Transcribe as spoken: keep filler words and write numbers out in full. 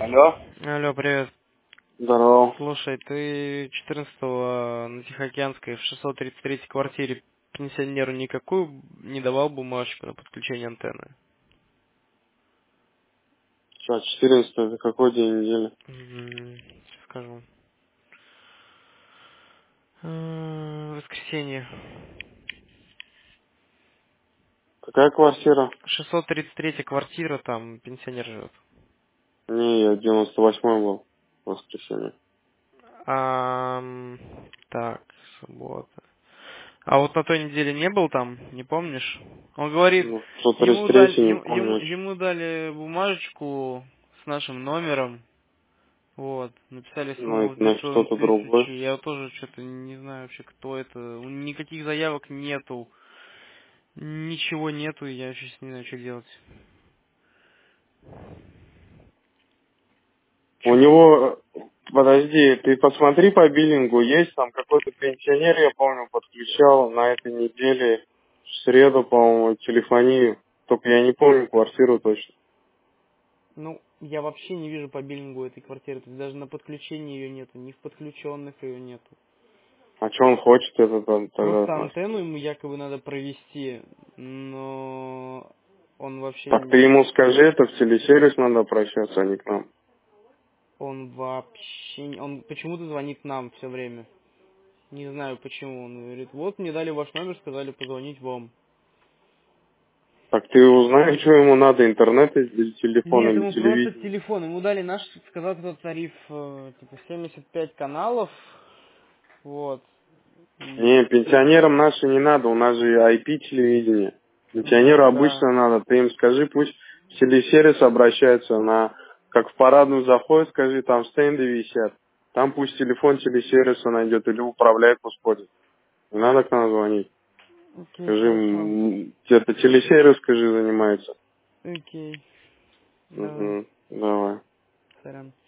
Алло. Алло, привет. Здорово. Слушай, ты четырнадцатого на Тихоокеанской в шестьсот тридцать третьей квартире пенсионеру никакую не давал бумажку на подключение антенны? Сейчас четырнадцатое, это какой день недели? М, Сейчас скажу. М, Воскресенье. Какая квартира? шестьсот тридцать третья квартира, там пенсионер живет. Не, я девяносто восьмой был в воскресенье. Ам, так, суббота. А вот на той неделе не был там, не помнишь? Он говорит, Ну, сто тридцать ему дали, третий, не ему, помню ему, очень. ему дали бумажечку с нашим номером. Вот, написали Ну, сумму в это на две кто-то тысячи. другой. Я тоже что-то не знаю вообще, кто это. Никаких заявок нету. Ничего нету, и я сейчас не знаю, что делать. У Чё- него, э, подожди, ты посмотри по биллингу, есть там какой-то пенсионер, я помню, подключал на этой неделе, в среду, по-моему, телефонию. Только я не помню квартиру точно. Ну, я вообще не вижу по биллингу этой квартиры. То есть даже на подключении ее нету, ни в подключенных ее нету. А что он хочет это там тогда от Просто нас? антенну ему якобы надо провести, но он вообще Так ты не- ему скажи, это в телесервис надо обращаться, а не к нам. он вообще не- он почему-то звонит нам все время. Не знаю почему. Он говорит, вот мне дали ваш номер, сказали позвонить вам. Так ты узнаешь, что ему надо, интернет или телефон, Нет, или ему просто телевидение? телефон. Ему дали наш, сказал кто тариф, э, типа семьдесят пять каналов. Вот. И, Не, пенсионерам наши не надо, у нас же ай пи телевидение. ну Пенсионеру да. обычно надо, ты им скажи, пусть в телесервис обращаются на, как в парадную заходит, скажи, там стенды висят. Там пусть телефон телесервиса найдет или управляет, пусть ходит. Не надо к нам звонить. Окей, Скажи, хорошо. м, это телесервис, скажи, занимается. Окей. Давай. Угу, давай. Сорян.